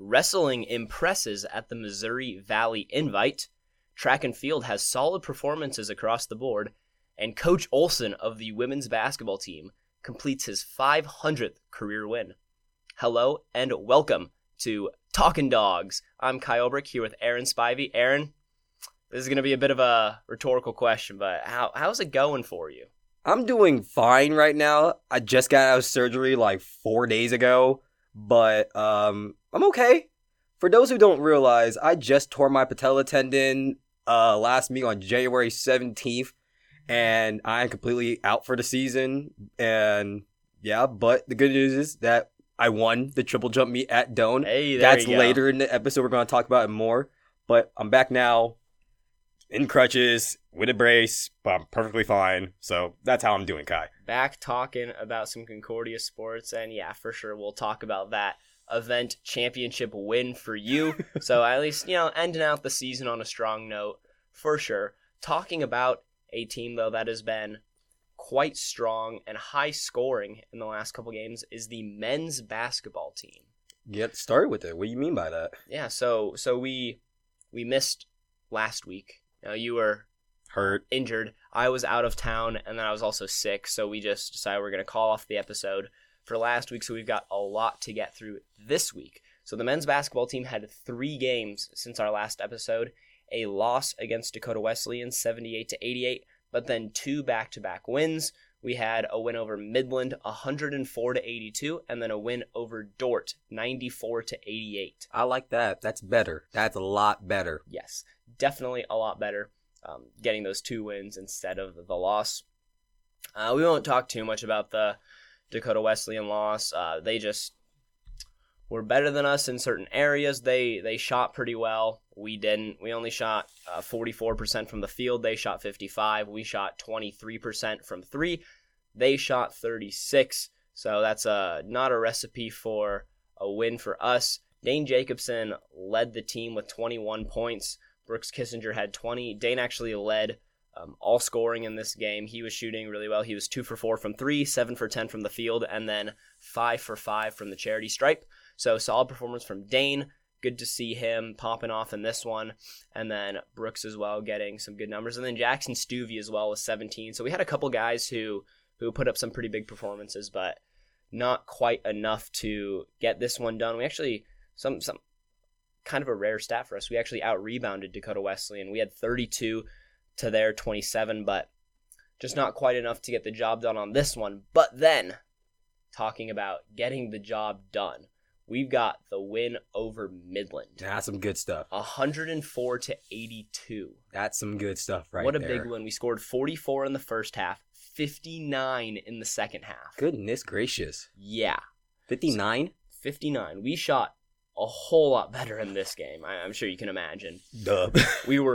Wrestling impresses at the Missouri Valley Invite. Track and field has solid performances across the board. And Coach Olson of the women's basketball team completes his 500th career win. Hello and welcome to Talkin' Dogs. I'm Kyle Brick here with Aaron Spivey. Aaron, this is going to be a bit of a rhetorical question, but how's it going for you? I'm doing fine right now. I just got out of surgery like 4 days ago, but I'm okay. For those who don't realize, I just tore my patella tendon last week on January 17th, and I'm completely out for the season. And yeah, but the good news is that I won the triple jump meet at Doane. Hey, That's later in the episode. We're going to talk about it more. But I'm back now in crutches with a brace, but I'm perfectly fine. So that's how I'm doing, Kai. Back talking about some Concordia sports, and yeah, for sure we'll talk about that event championship win for you. So at least, ending out the season on a strong note, for sure. Talking about a team, though, that has been quite strong and high scoring in the last couple games is the men's basketball team. Get started with it. What do you mean by that? Yeah, so we missed last week. You were Hurt. Injured. I was out of town, and then I was also sick, so we just decided we're going to call off the episode for last week, so we've got a lot to get through this week. So the men's basketball team had 3 games since our last episode, a loss against Dakota Wesleyan, 78-88, but then 2 back-to-back wins. We had a win over Midland, 104-82, and then a win over Dordt, 94-88. I like that. That's better. That's a lot better. Yes, definitely a lot better. Getting those 2 wins instead of the loss. We won't talk too much about the Dakota Wesleyan loss. They just were better than us in certain areas. They shot pretty well. We didn't. We only shot 44% from the field. They shot 55%. We shot 23% from 3. They shot 36%. So that's not a recipe for a win for us. Dane Jacobson led the team with 21 points. Brooks Kissinger had 20. Dane actually led all scoring in this game. He was shooting really well. He was 2 for 4 from 3, 7 for 10 from the field, and then 5 for 5 from the charity stripe. So solid performance from Dane. Good to see him popping off in this one. And then Brooks as well getting some good numbers. And then Jackson Stuvey as well with 17. So we had a couple guys who put up some pretty big performances, but not quite enough to get this one done. We actually, some kind of a rare stat for us, we actually out-rebounded Dakota Wesleyan. We had 32 to their 27, but just not quite enough to get the job done on this one. But then, talking about getting the job done, we've got the win over Midland. That's some good stuff. 104-82. That's some good stuff right there. What a big win. We scored 44 in the first half, 59 in the second half. Goodness gracious. Yeah. 59? 59. We shot a whole lot better in this game, I'm sure you can imagine. Duh. We were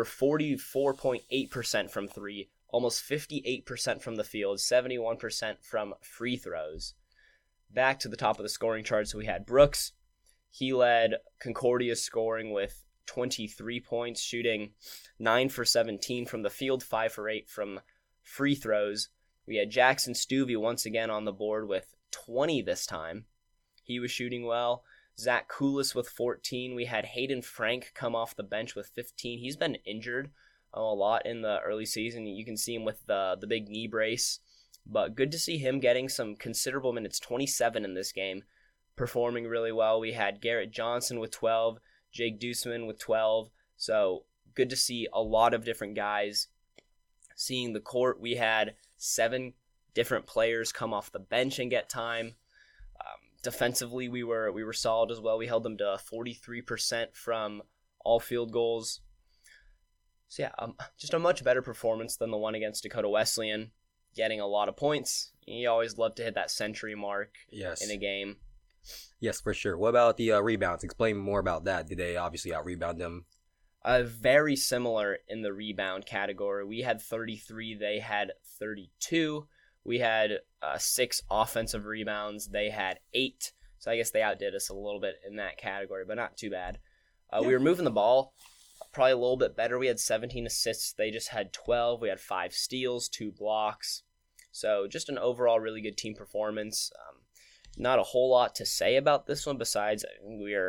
44.8% from 3, almost 58% from the field, 71% from free throws. Back to the top of the scoring chart, so we had Brooks. He led Concordia's scoring with 23 points, shooting 9 for 17 from the field, 5 for 8 from free throws. We had Jackson Stuvey once again on the board with 20 this time. He was shooting well. Zach Koulis with 14. We had Hayden Frank come off the bench with 15. He's been injured a lot in the early season. You can see him with the big knee brace. But good to see him getting some considerable minutes, 27 in this game, performing really well. We had Garrett Johnson with 12, Jake Deuceman with 12. So good to see a lot of different guys seeing the court. We had 7 different players come off the bench and get time. Defensively, we were solid as well. We held them to 43% from all field goals. So yeah, just a much better performance than the one against Dakota Wesleyan, getting a lot of points. You always love to hit that century mark in a game. Yes, for sure. What about the rebounds? Explain more about that. Did they obviously out-rebound them? Very similar in the rebound category. We had 33. They had 32. We had 6 offensive rebounds. They had 8. So I guess they outdid us a little bit in that category, but not too bad. We were moving the ball probably a little bit better. We had 17 assists. They just had 12. We had 5 steals, 2 blocks. So just an overall really good team performance. Not a whole lot to say about this one besides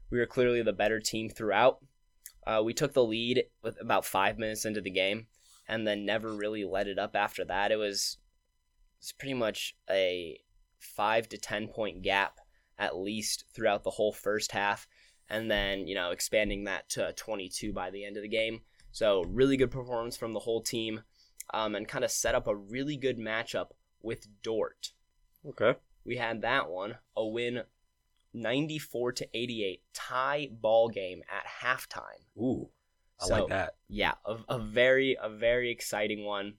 We were clearly the better team throughout. We took the lead with about 5 minutes into the game and then never really let it up after that. It's pretty much a 5 to 10 point gap at least throughout the whole first half, and then, expanding that to 22 by the end of the game. So really good performance from the whole team, and kind of set up a really good matchup with Dordt. Okay. We had that one, a win 94-88, tie ball game at halftime. Ooh, I like that. Yeah, a very exciting one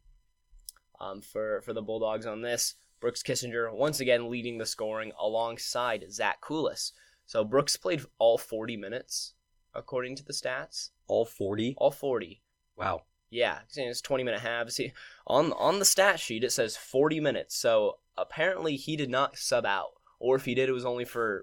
for the Bulldogs on this. Brooks Kissinger once again leading the scoring alongside Zach Koulis. So Brooks played all 40 minutes, according to the stats. All 40? All 40. Wow. Yeah, it's 20-minute halves. See, on the stat sheet, it says 40 minutes. So apparently he did not sub out. Or if he did, it was only for,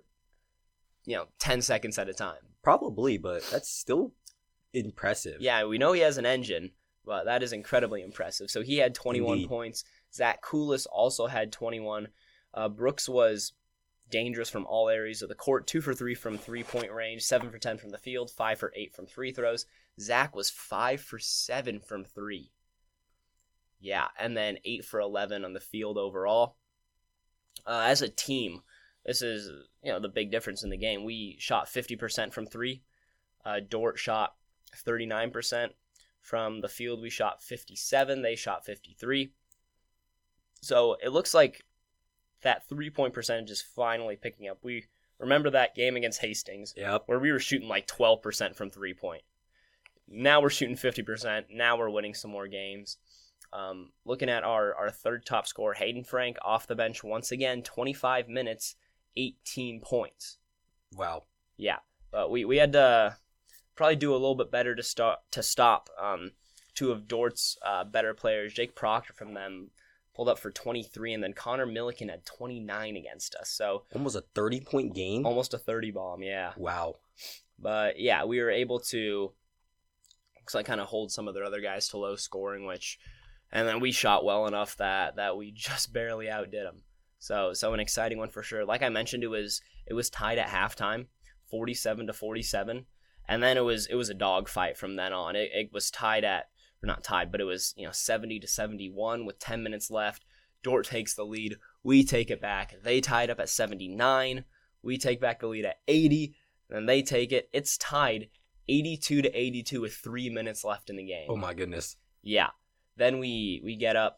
10 seconds at a time. Probably, but that's still impressive. Yeah, we know he has an engine, but that is incredibly impressive. So he had 21 Indeed. points. Zach Koulis also had 21. Brooks was dangerous from all areas of the court, 2 for 3 from 3-point range, 7 for 10 from the field, 5 for 8 from free throws. Zach was 5 for 7 from 3. Yeah, and then 8 for 11 on the field overall. As a team, this is the big difference in the game. We shot 50% from 3. Dordt shot 39%. From the field, we shot 57. They shot 53. So it looks like that 3-point percentage is finally picking up. We remember that game against Hastings, where we were shooting like 12% from 3-point. Now we're shooting 50%. Now we're winning some more games. Looking at our third top scorer, Hayden Frank, off the bench once again, 25 minutes, 18 points. Wow. Yeah, but we had to probably do a little bit better to stop two of Dordt's better players. Jake Proctor from them pulled up for 23, and then Connor Milliken had 29 against us. So almost a 30-point game? Almost a 30 bomb, yeah. Wow. But yeah, we were able to kind of hold some of their other guys to low scoring, and then we shot well enough that we just barely outdid them. So an exciting one for sure. Like I mentioned, it was tied at halftime, 47-47, and then it was a dogfight from then on. It was tied at, or not tied, but it was 70-71 with 10 minutes left. Dordt takes the lead. We take it back. They tied up at 79. We take back the lead at 80. Then they take it. It's tied 82-82 with 3 minutes left in the game. Oh my goodness. Yeah. Then we get up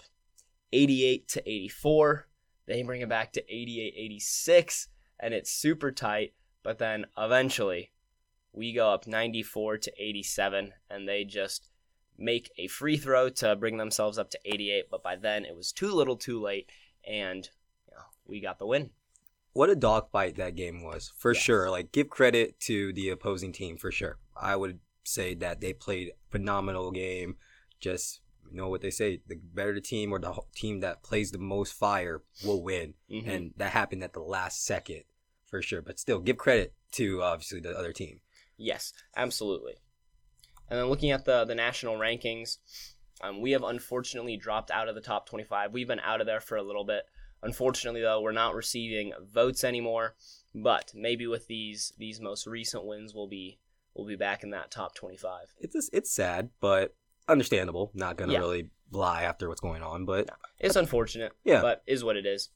88-84. They bring it back to 88-86, and it's super tight. But then eventually we go up 94-87, and they just make a free throw to bring themselves up to 88. But by then it was too little too late, and we got the win. What a dogfight that game was, for Yes. sure. Like, give credit to the opposing team, for sure. I would say that they played a phenomenal game. Just, what they say, the better the team or the team that plays the most fire will win. Mm-hmm. And that happened at the last second, for sure. But still, give credit to, obviously, the other team. Yes, absolutely. And then looking at the national rankings, we have unfortunately dropped out of the top 25. We've been out of there for a little bit. Unfortunately, though, we're not receiving votes anymore. But maybe with these most recent wins, we'll be back in that top 25. It's sad, but understandable. Not gonna Yeah. really lie after what's going on, but It's unfortunate, Yeah. but is what it is.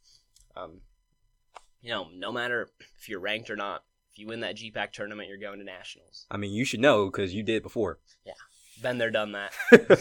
No matter if you're ranked or not, if you win that GPAC tournament, you're going to nationals. I mean, you should know because you did it before. Been there, done that.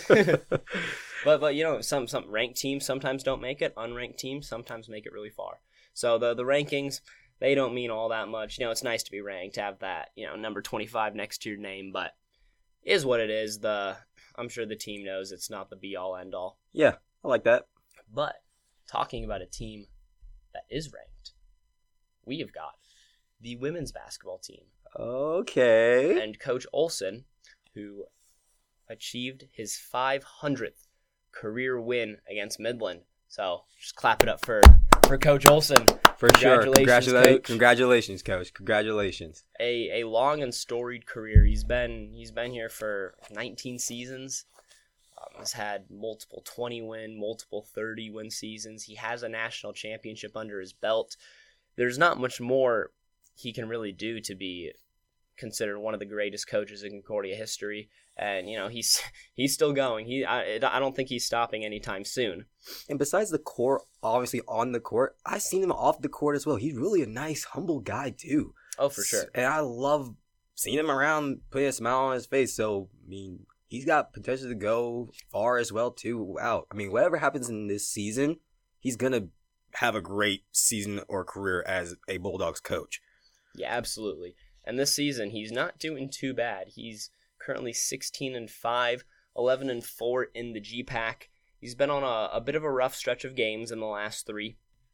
But some ranked teams sometimes don't make it. Unranked teams sometimes make it really far. So the rankings, they don't mean all that much. It's nice to be ranked, to have that number 25 next to your name, but is what it is. I'm sure the team knows it's not the be all end all. Yeah, I like that. But talking about a team that is ranked, we have got the women's basketball team. Okay. And Coach Olson, who achieved his 500th career win against Midland. So just clap it up for Coach Olson. For sure. Coach. Congratulations, Coach. Congratulations. A long and storied career. He's been here for 19 seasons. Has had multiple 20-win, multiple 30-win seasons. He has a national championship under his belt. There's not much more he can really do to be considered one of the greatest coaches in Concordia history, and he's still going. I don't think he's stopping anytime soon. And besides the court, obviously on the court, I've seen him off the court as well. He's really a nice, humble guy too. Oh, for sure. And I love seeing him around, putting a smile on his face. So I mean, he's got potential to go far as well too. Wow. I mean, whatever happens in this season, he's gonna have a great season or career as a Bulldogs coach. Yeah, absolutely. And this season, he's not doing too bad. He's currently 16-5, 11-4 in the GPAC. He's been on a bit of a rough stretch of games in the last 3.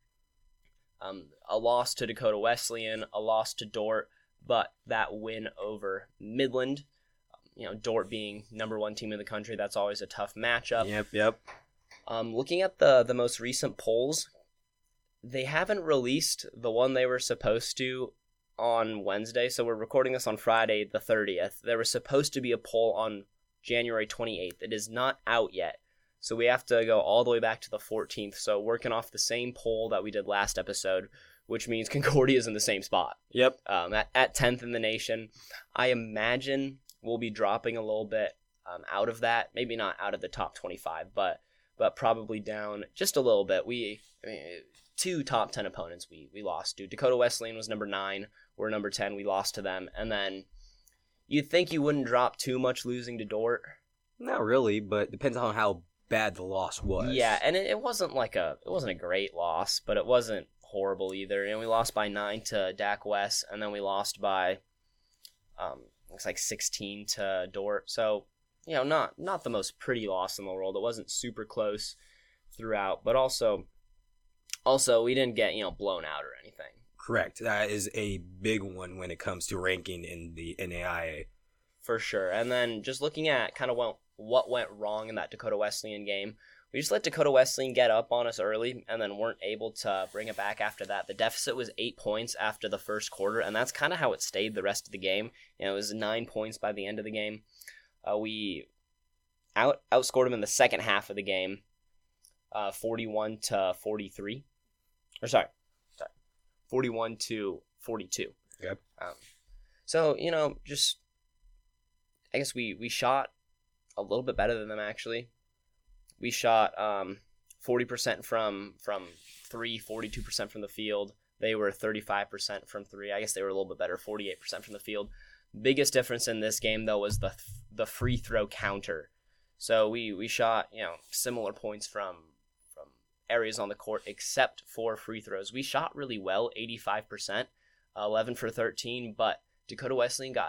A loss to Dakota Wesleyan, a loss to Dordt, but that win over Midland. Dordt being number 1 team in the country, that's always a tough matchup. Yep. Looking at the most recent polls, they haven't released the one they were supposed to on Wednesday, so we're recording this on Friday the 30th. There was supposed to be a poll on January 28th. It is not out yet, so we have to go all the way back to the 14th, so working off the same poll that we did last episode, which means Concordia is in the same spot. Yep. At 10th in the nation. I imagine we'll be dropping a little bit out of that, maybe not out of the top 25, but probably down just a little bit. 2 top 10 opponents we lost to. Dakota Wesleyan was number 9. We're number 10. We lost to them. And then you'd think you wouldn't drop too much losing to Dordt. Not really, but it depends on how bad the loss was. Yeah, and it wasn't a great loss, but it wasn't horrible either. We lost by 9 to DAC West, and then we lost by looks like 16 to Dordt. So, not the most pretty loss in the world. It wasn't super close throughout, but also we didn't get, blown out or anything. Correct. That is a big one when it comes to ranking in the NAIA. For sure. And then just looking at kind of what went wrong in that Dakota Wesleyan game, we just let Dakota Wesleyan get up on us early and then weren't able to bring it back after that. The deficit was 8 points after the first quarter, and that's kind of how it stayed the rest of the game. It was 9 points by the end of the game. We outscored them in the second half of the game, 41-43. 41-42. Yep. So, I guess we shot a little bit better than them, actually. We shot 40% from 3, 42% from the field. They were 35% from 3. I guess they were a little bit better, 48% from the field. Biggest difference in this game, though, was the free throw counter. So we shot, similar points from areas on the court except for free throws. We shot really well, 85%, 11 for 13, but Dakota Wesleyan got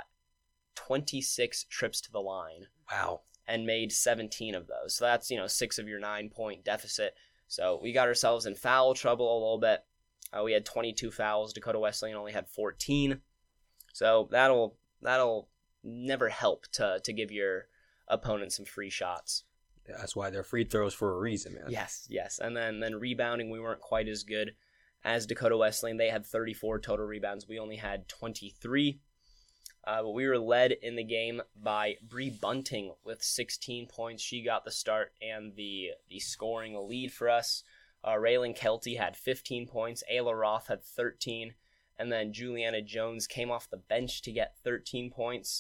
26 trips to the line. Wow. And made 17 of those. So that's, 6 of your 9-point deficit. So we got ourselves in foul trouble a little bit. We had 22 fouls. Dakota Wesleyan only had 14. So that'll never help to give your opponent some free shots. That's why they're free throws for a reason, man. Yes. And then rebounding, we weren't quite as good as Dakota Wesleyan. They had 34 total rebounds. We only had 23. But we were led in the game by Bree Bunting with 16 points. She got the start and the scoring lead for us. Raylan Kelty had 15 points. Ayla Roth had 13. And then Juliana Jones came off the bench to get 13 points.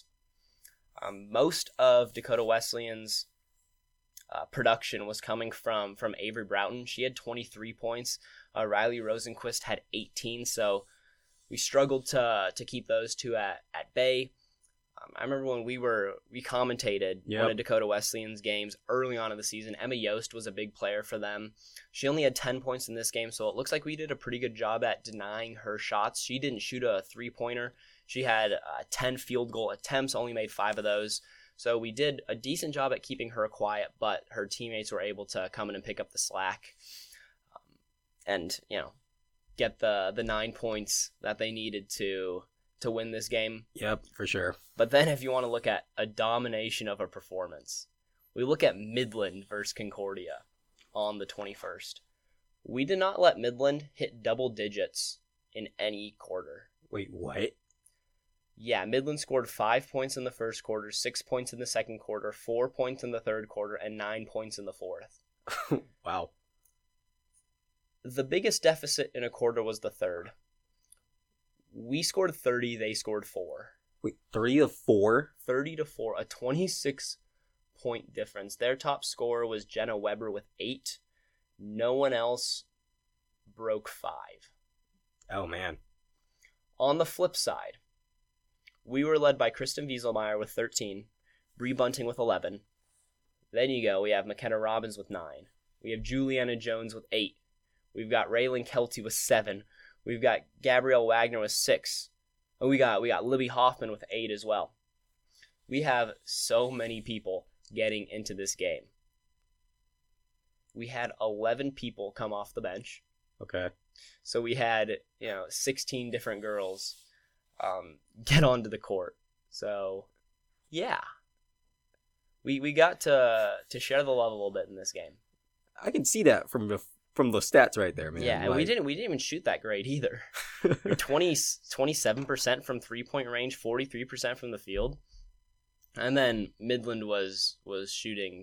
Most of Dakota Wesleyan's production was coming from Avery Broughton. She had 23 points. Riley Rosenquist had 18, so we struggled to keep those two at bay. I remember when we commentated one of Dakota Wesleyan's games early on in the season. Emma Yost was a big player for them. She only had 10 points in this game, so it looks like we did a pretty good job at denying her shots. She didn't shoot a three-pointer. She had 10 field goal attempts, only made 5 of those. So we did a decent job at keeping her quiet, but her teammates were able to come in and pick up the slack and, get the 9 points that they needed to win this game. Yep, for sure. But then if you want to look at a domination of a performance, we look at Midland versus Concordia on the 21st. We did not let Midland hit double digits in any quarter. Wait, what? Yeah, Midland scored 5 points in the first quarter, 6 points in the second quarter, 4 points in the third quarter, and 9 points in the fourth. Wow. The biggest deficit in a quarter was the third. We scored 30, they scored 4. Wait, 3-4? 30-4, a 26-point difference. Their top scorer was Jenna Weber with 8. No one else broke 5. Oh, man. On the flip side, we were led by Kristen Wieselmeyer with 13, Bree Bunting with 11. Then we have McKenna Robbins with 9. We have Juliana Jones with 8. We've got Raylan Kelty with 7. We've got Gabrielle Wagner with 6. And we got Libby Hoffman with 8 as well. We have so many people getting into this game. We had 11 people come off the bench. Okay. So we had, 16 different girls get onto the court. So, yeah. We got to share the love a little bit in this game. I can see that from the stats right there, man. Yeah, and we didn't even shoot that great either. 27% from 3-point range, 43% from the field. And then Midland was shooting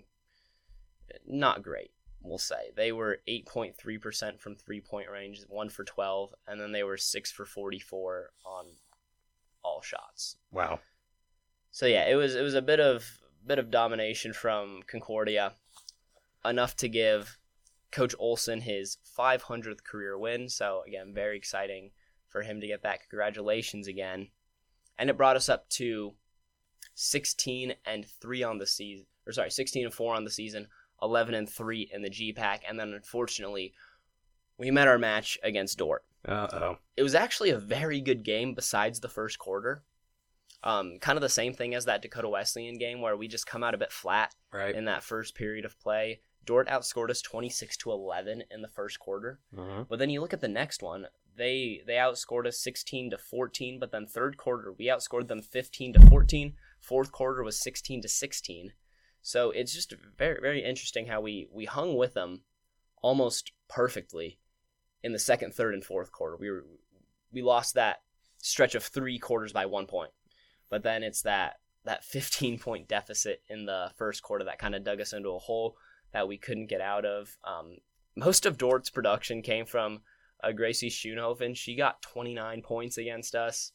not great, we'll say. They were 8.3% from 3-point range, 1 for 12, and then they were 6 for 44 on all shots. Wow. So yeah, it was a bit of domination from Concordia, enough to give Coach Olson his 500th career win. So again, very exciting for him to get that. Congratulations again. And it brought us up to 16-3 on the season, 16-4 on the season, 11-3 in the GPAC, and then unfortunately, we met our match against Dordt. Uh-oh. It was actually a very good game besides the first quarter. Kind of the same thing as that Dakota Wesleyan game where we just come out a bit flat in that first period of play. Dordt outscored us 26-11 in the first quarter. Uh-huh. But then you look at the next one, they outscored us 16-14, but then third quarter we outscored them 15-14. Fourth quarter was 16-16. So it's just very, very interesting how we hung with them almost perfectly in the second, third, and fourth quarter. We lost that stretch of 3 quarters by 1 point. But then it's that 15-point deficit in the first quarter that kind of dug us into a hole that we couldn't get out of. Most of Dordt's production came from Gracie Schoenhofen. She got 29 points against us.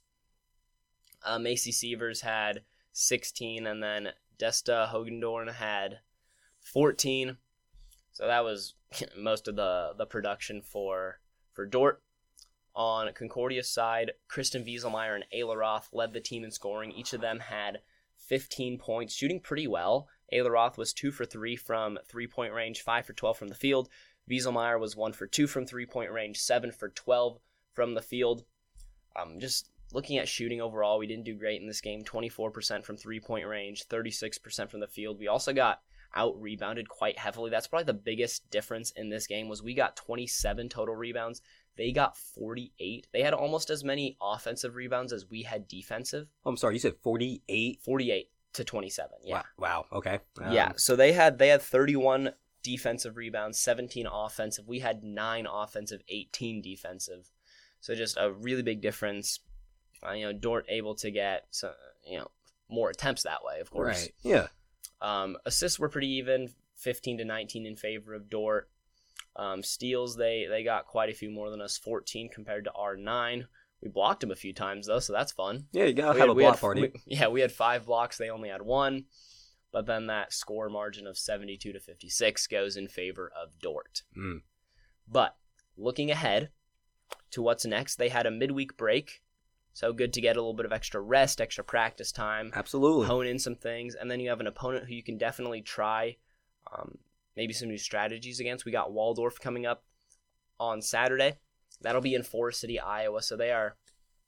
Macy Sievers had 16, and then Desta Hogendorn had 14. So that was most of the production for Dordt. On Concordia's side, Kristen Wieselmeyer and Ayla Roth led the team in scoring. Each of them had 15 points, shooting pretty well. Ayla Roth was 2 for 3 from 3-point range, 5 for 12 from the field. Wieselmeyer was 1 for 2 from 3-point range, 7 for 12 from the field. Just looking at shooting overall, we didn't do great in this game. 24% from 3-point range, 36% from the field. We also got out-rebounded quite heavily. That's probably the biggest difference in this game was we got 27 total rebounds. They got 48. They had almost as many offensive rebounds as we had defensive. I'm sorry, you said 48? 48-27, yeah. Wow. Okay. Yeah, so they had 31 defensive rebounds, 17 offensive. We had 9 offensive, 18 defensive. So just a really big difference. Dordt able to get some, more attempts that way, of course. Right. Yeah. Assists were pretty even, 15-19 in favor of Dordt. Steals, they got quite a few more than us, 14 compared to our 9. We blocked them a few times, though, so that's fun. Yeah, you gotta have a block party. We had 5 blocks. They only had 1. But then that score margin of 72-56 goes in favor of Dordt. Mm. But looking ahead to what's next, they had a midweek break. So good to get a little bit of extra rest, extra practice time. Absolutely. Hone in some things. And then you have an opponent who you can definitely try maybe some new strategies against. We got Waldorf coming up on Saturday. That'll be in Forest City, Iowa. So they are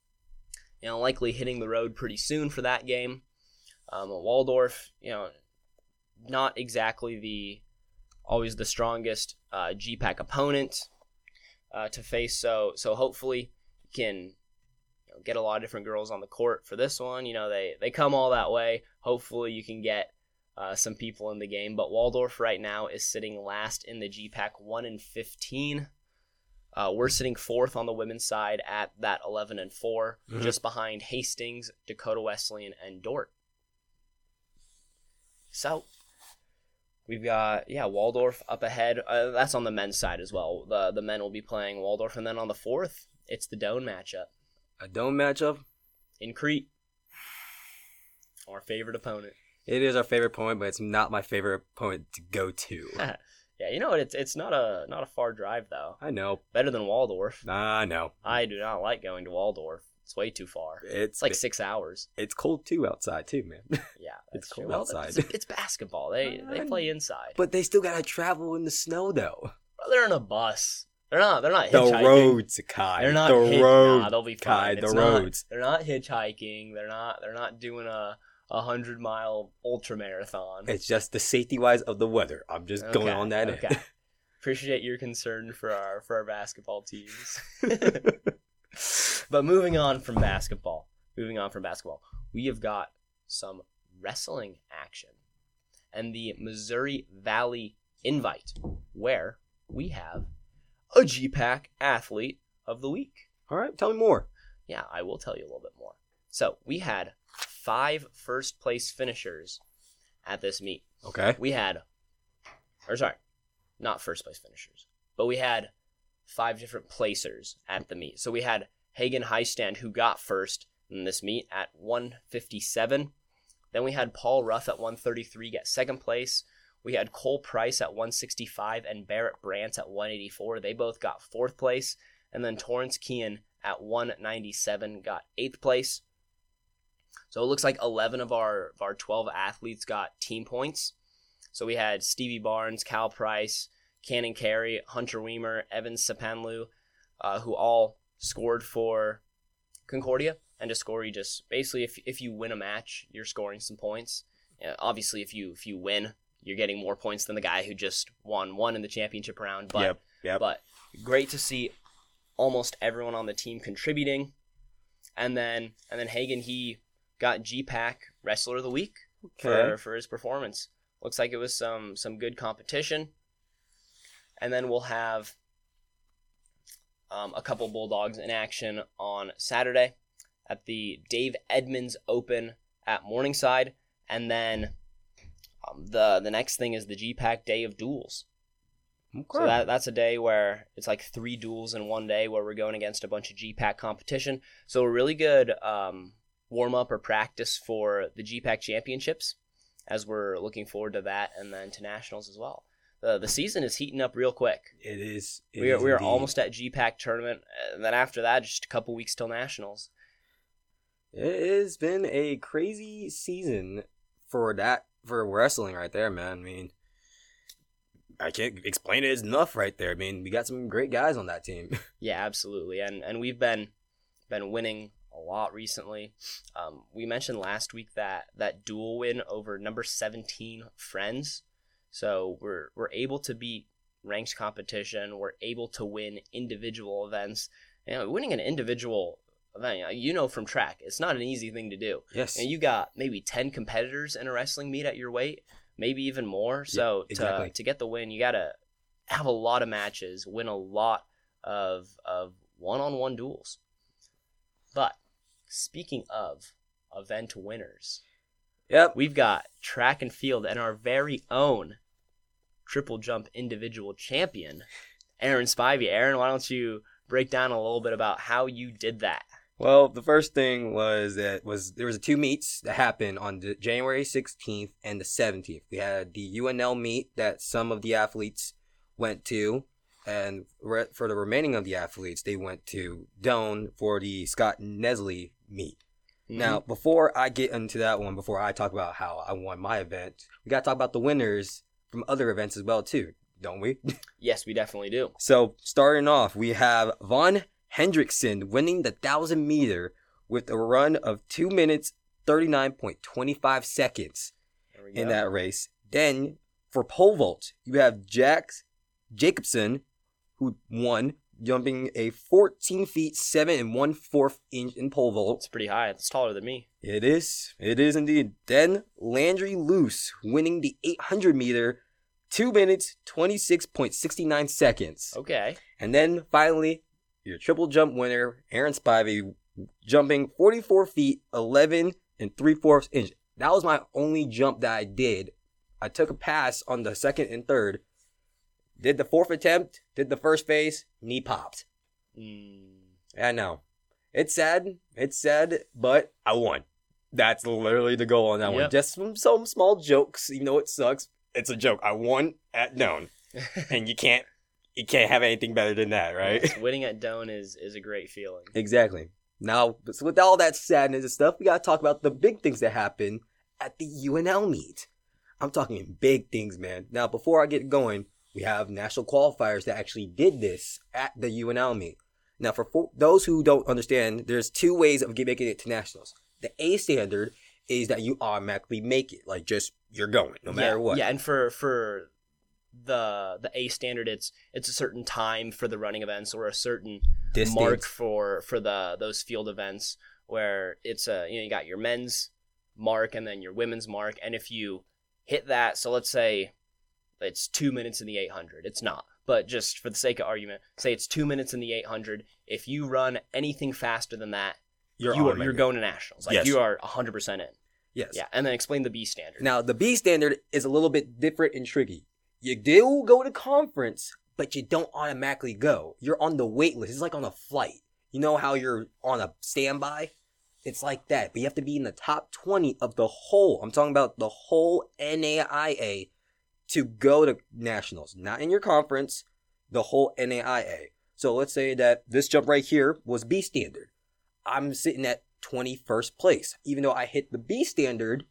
likely hitting the road pretty soon for that game. Waldorf, not exactly always the strongest GPAC opponent to face. So hopefully you can get a lot of different girls on the court for this one. They come all that way. Hopefully you can get some people in the game. But Waldorf right now is sitting last in the GPAC, 1-15. We're sitting 4th on the women's side at that 11-4, just behind Hastings, Dakota Wesleyan, and Dordt. So we've got Waldorf up ahead. That's on the men's side as well. The men will be playing Waldorf, and then on the 4th, it's the Doane matchup. A Doane matchup in Crete. Our favorite opponent. It is our favorite opponent, but it's not my favorite opponent to go to. Yeah, you know what? It's not a far drive though. I know. Better than Waldorf. I know. I do not like going to Waldorf. It's way too far. It's like 6 hours. It's cold too outside too, man. Yeah, It's cold true. outside. Well, it's basketball. They play inside. But they still gotta travel in the snow though. Well, they're in a bus. They're not The hitchhiking. roads, Kai. They're not the roads. Nah, they'll be Kai, fine. the roads. They're not hitchhiking. They're not doing a 100-mile ultra marathon. It's just the safety wise of the weather. I'm just going on that end. Appreciate your concern for our basketball teams. But moving on from basketball, we have got some wrestling action and the Missouri Valley Invite, where we have a GPAC athlete of the week. All right, tell me more. Yeah, I will tell you a little bit more. So we had 5 first place finishers at this meet. Okay. We had, not first place finishers, but we had 5 different placers at the meet. So we had Hagen Heistand, who got first in this meet at 157. Then we had Paul Ruff at 133 get second place. We had Cole Price at 165 and Barrett Brant at 184. They both got 4th place. And then Torrance Kean at 197 got 8th place. So it looks like 11 of our 12 athletes got team points. So we had Stevie Barnes, Cal Price, Cannon Carey, Hunter Weimer, Evan Sapanlu, who all scored for Concordia. And to score, you just basically, if you win a match, you're scoring some points. Obviously, if you win, you're getting more points than the guy who just won one in the championship round. But, Yep. But great to see almost everyone on the team contributing. And then Hagen, he got GPAC Wrestler of the Week for his performance. Looks like it was some good competition. And then we'll have a couple Bulldogs in action on Saturday at the Dave Edmonds Open at Morningside. And then the next thing is the GPAC Day of Duels. Okay. So that's a day where it's like 3 duels in one day where we're going against a bunch of GPAC competition. So a really good warm-up or practice for the GPAC championships, as we're looking forward to that, and then to nationals as well. The season is heating up real quick. It is. We are almost at GPAC tournament, and then after that, just a couple weeks till nationals. It has been a crazy season for wrestling right there, man. I mean, I can't explain it enough right there. I mean, we got some great guys on that team. Yeah, absolutely, and we've been winning a lot recently. We mentioned last week that dual win over number 17 Friends. So we're able to beat ranked competition. We're able to win individual events. Winning an individual event, from track, it's not an easy thing to do. Yes. And you got maybe 10 competitors in a wrestling meet at your weight, maybe even more. So yeah, exactly. to get the win, you got to have a lot of matches, win a lot of one-on-one duels. But speaking of event winners, yep, we've got track and field and our very own triple jump individual champion, Aaron Spivey. Aaron, why don't you break down a little bit about how you did that? Well, the first thing was there was 2 meets that happened on the January 16th and the 17th. We had the UNL meet that some of the athletes went to, and for the remaining of the athletes, they went to Doane for the Scott Nesley meet. Mm-hmm. Now, before I get into that one, before I talk about how I won my event, we got to talk about the winners from other events as well, too, don't we? Yes, we definitely do. So, starting off, we have Vaughn Hendrickson winning the 1,000 meter with a run of 2 minutes, 39.25 seconds in that race. Then, for pole vault, you have Jack Jacobson, who won, jumping a 14 feet 7 1/4 inch in pole vault. It's pretty high. It's taller than me. It is indeed. Then Landry Luce winning the 800 meter, 2 minutes 26.69 seconds. Okay. And then finally, your triple jump winner, Aaron Spivey, jumping 44 feet 11 3/4 inch. That was my only jump that I did. I took a pass on the second and third. Did the 4th attempt, did the first phase, knee popped. I know. It's sad, but I won. That's literally the goal on that one. Yep. Just some small jokes. You know, it sucks. It's a joke. I won at Doan, and you can't have anything better than that, right? Yes, winning at Doan is a great feeling. Exactly. Now, so with all that sadness and stuff, we gotta talk about the big things that happen at the UNL meet. I'm talking big things, man. Now, before I get going, we have national qualifiers that actually did this at the UNL meet. Now, for those who don't understand, there's two ways of making it to nationals. The A standard is that you automatically make it, like just you're going no matter what. Yeah, and for the A standard, it's a certain time for the running events or a certain Distance. mark for those field events where it's you got your men's mark and then your women's mark, and if you hit that, so let's say it's 2 minutes in the 800. It's not, but just for the sake of argument, say it's 2 minutes in the 800. If you run anything faster than that, you're going to nationals. Like, yes. You are 100% in. Yes. Yeah, and then explain the B standard. Now, the B standard is a little bit different and tricky. You do go to conference, but you don't automatically go. You're on the wait list. It's like on a flight. You know how you're on a standby? It's like that. But you have to be in the top 20 of the whole. I'm talking about the whole NAIA to go to nationals. Not in your conference, the whole NAIA. So let's say that this jump right here was B standard. I'm sitting at 21st place. Even though I hit the B standard,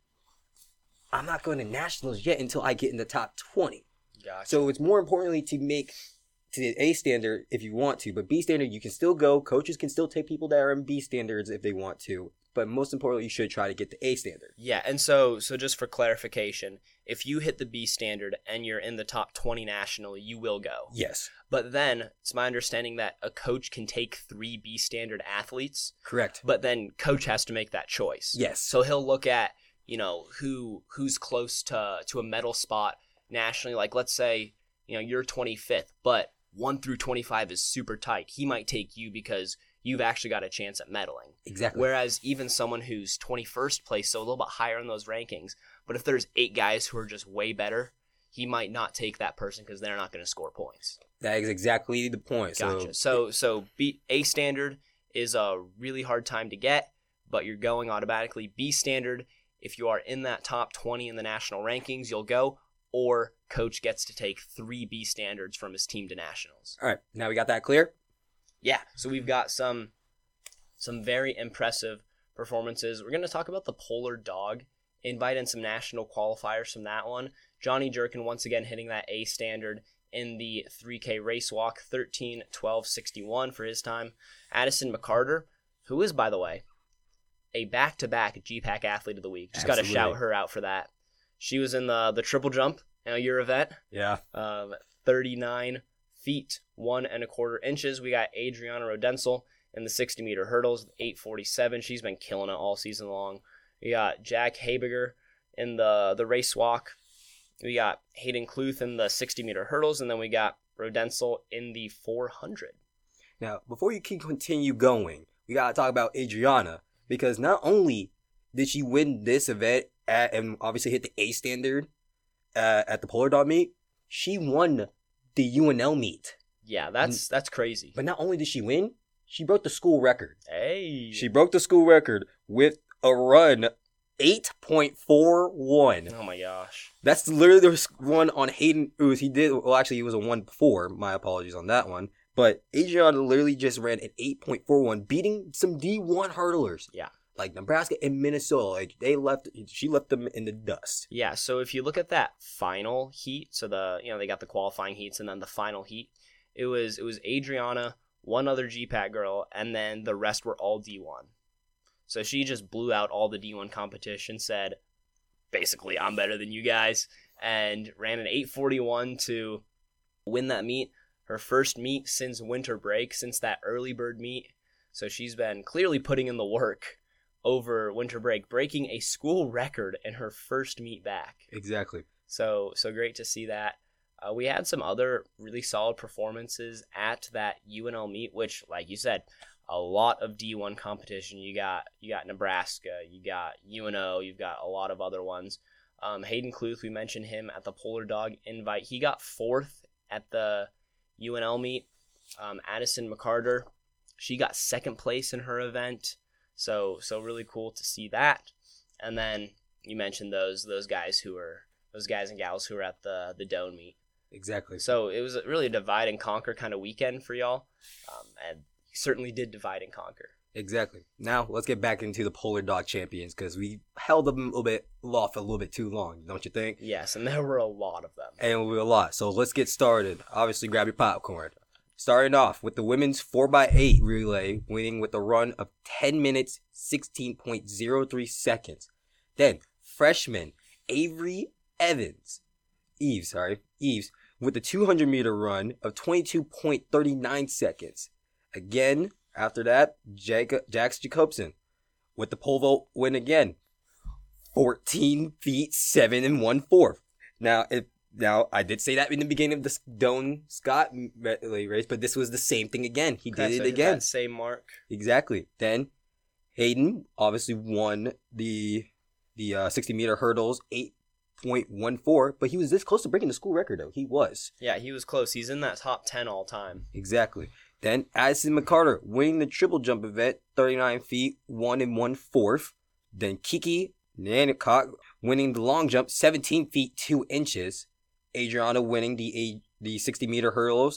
I'm not going to nationals yet until I get in the top 20. Gotcha. So it's more importantly to make to the A standard if you want to, but B standard you can still go. Coaches can still take people that are in B standards if they want to, but most importantly, you should try to get the A standard. Yeah, and so just for clarification, if you hit the B standard and you're in the top 20 nationally, you will go. Yes. But then it's my understanding that a coach can take 3 B standard athletes, Correct. but then coach has to make that choice. Yes. So he'll look at, who's close to a medal spot nationally. Like, let's say, you're 25th, but 1 through 25 is super tight. He might take you because you've actually got a chance at medaling. Exactly. Whereas even someone who's 21st place, so a little bit higher in those rankings, but if there's 8 guys who are just way better, he might not take that person because they're not going to score points. That is exactly the point. Gotcha. So A standard is a really hard time to get, but you're going automatically. B standard, if you are in that top 20 in the national rankings, you'll go, or coach gets to take 3 B standards from his team to nationals. All right, now we got that clear? Yeah, so we've got some very impressive performances. We're going to talk about the Polar Dog, invite in some national qualifiers from that one. Johnny Jerkin once again hitting that A standard in the 3K race walk, 13:12:61 for his time. Addison McCarter, who is, by the way, a back-to-back GPAC Athlete of the Week. Just got to shout her out for that. She was in the triple jump, your event. Yeah. 39 feet, 1 1/4 inches. We got Adriana Rodensel in the 60-meter hurdles, 8:47. She's been killing it all season long. We got Jack Habiger in the race walk. We got Hayden Kluth in the 60-meter hurdles, and then we got Rodensel in the 400. Now, before you can continue going, we got to talk about Adriana, because not only did she win this event and obviously hit the A standard at the Polar Dog meet, she won the UNL meet. Yeah, that's crazy. But not only did she win, she broke the school record. Hey. She broke the school record with a run 8.41. Oh my gosh. That's literally the one on Hayden. He was a 1 before. My apologies on that one. But Adriana literally just ran an 8.41, beating some D1 hurdlers. Yeah. Like Nebraska and Minnesota. Like she left them in the dust. Yeah, so if you look at that final heat, so they got the qualifying heats and then the final heat, it was Adriana, one other GPAC girl, and then the rest were all D1. So she just blew out all the D1 competition, said, basically, I'm better than you guys, and ran an 8:41 to win that meet. Her first meet since winter break, since that early bird meet. So she's been clearly putting in the work over winter break, breaking a school record in her first meet back. Exactly. So great to see that. We had some other really solid performances at that UNL meet, which, like you said, a lot of D1 competition. You got Nebraska, you got UNO, you've got a lot of other ones. Hayden Kluth, we mentioned him at the Polar Dog invite. He got 4th at the UNL meet. Addison McCarter, she got 2nd place in her event. So really cool to see that. And then you mentioned those guys and gals who were at the Doan meet. Exactly. So it was really a divide and conquer kind of weekend for y'all, and you certainly did divide and conquer. Exactly. Now let's get back into the Polar Dog Champions because we held them off a little bit too long, don't you think? Yes, and there were a lot of them. And we were a lot. So let's get started. Obviously, grab your popcorn. Starting off with the women's 4x8 relay, winning with a run of 10 minutes, 16.03 seconds. Then, freshman Eves, with the 200-meter run of 22.39 seconds. Again, after that, Jax Jacobson with the pole vault win again. 14 feet, 7 1/4. Now, I did say that in the beginning of the Doan Scott race, but this was the same thing again. He did it again. That same mark. Exactly. Then, Hayden obviously won the 60-meter hurdles, 8.14, but he was this close to breaking the school record, though. He was. Yeah, he was close. He's in that top 10 all time. Exactly. Then, Addison McCarter winning the triple jump event, 39 feet, 1 1/4. Then, Kiki Nancock winning the long jump, 17 feet, 2 inches. Adriana winning the 60-meter hurdles,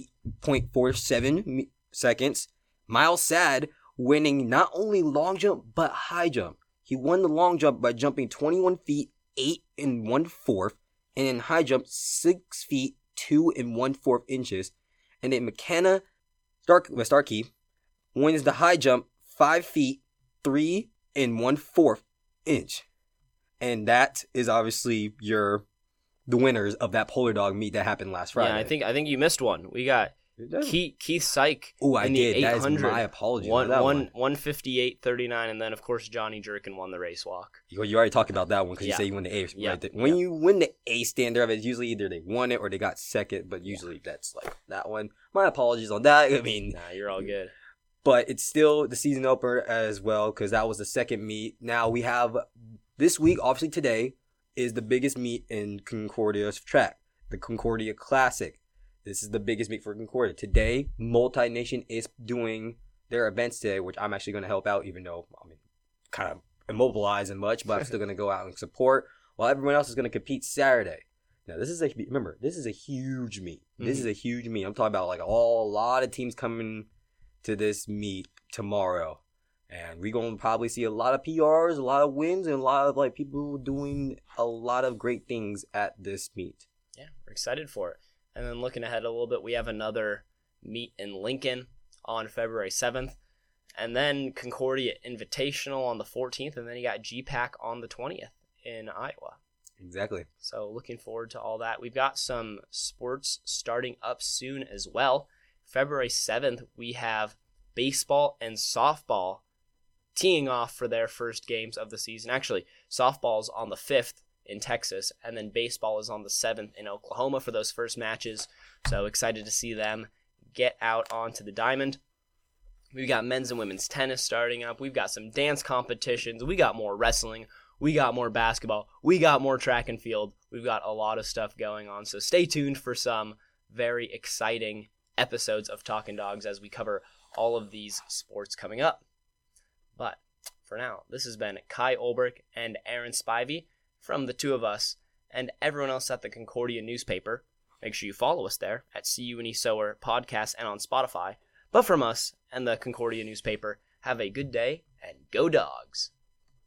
80.47 seconds. Miles Sad winning not only long jump, but high jump. He won the long jump by jumping 21 feet, 8 1/4, and in high jump, 6 feet, 2 1/4 inches. And then McKenna Starkey wins the high jump, 5 feet, 3 1/4 inch. And that is obviously the winners of that Polar Dog meet that happened last Friday. Yeah, I think you missed one. We got Keith Syke. Oh, I did. 800, that is my apology. 158.39, and then of course Johnny Jerkin won the race walk. You already talked about that one because you say you won the A. Yeah. Right? When you win the A standard of it, usually either they won it or they got second, but usually that's like that one. My apologies on that. I mean, nah, you're all good. But it's still the season opener as well because that was the second meet. Now we have this week, obviously today, is the biggest meet in Concordia's track, the Concordia Classic. This is the biggest meet for Concordia. Today, Multi-Nation is doing their events today, which I'm actually going to help out, even though I'm kind of immobilized and much, but I'm still going to go out and support, while everyone else is going to compete Saturday. Now, this is a huge meet. This is a huge meet. I'm talking about like a lot of teams coming to this meet tomorrow. And we're going to probably see a lot of PRs, a lot of wins, and a lot of like people doing a lot of great things at this meet. Yeah, we're excited for it. And then looking ahead a little bit, we have another meet in Lincoln on February 7th. And then Concordia Invitational on the 14th. And then you got GPAC on the 20th in Iowa. Exactly. So looking forward to all that. We've got some sports starting up soon as well. February 7th, we have baseball and softball teeing off for their first games of the season. Actually, softball's on the 5th in Texas, and then baseball is on the 7th in Oklahoma for those first matches. So excited to see them get out onto the diamond. We've got men's and women's tennis starting up. We've got some dance competitions. We got more wrestling. We got more basketball. We got more track and field. We've got a lot of stuff going on. So stay tuned for some very exciting episodes of Talking Dogs as we cover all of these sports coming up. But for now, this has been Kai Olbrich and Aaron Spivey from the two of us and everyone else at the Concordia newspaper. Make sure you follow us there at CUNE Sower Podcast and on Spotify. But from us and the Concordia newspaper, have a good day and go Dogs.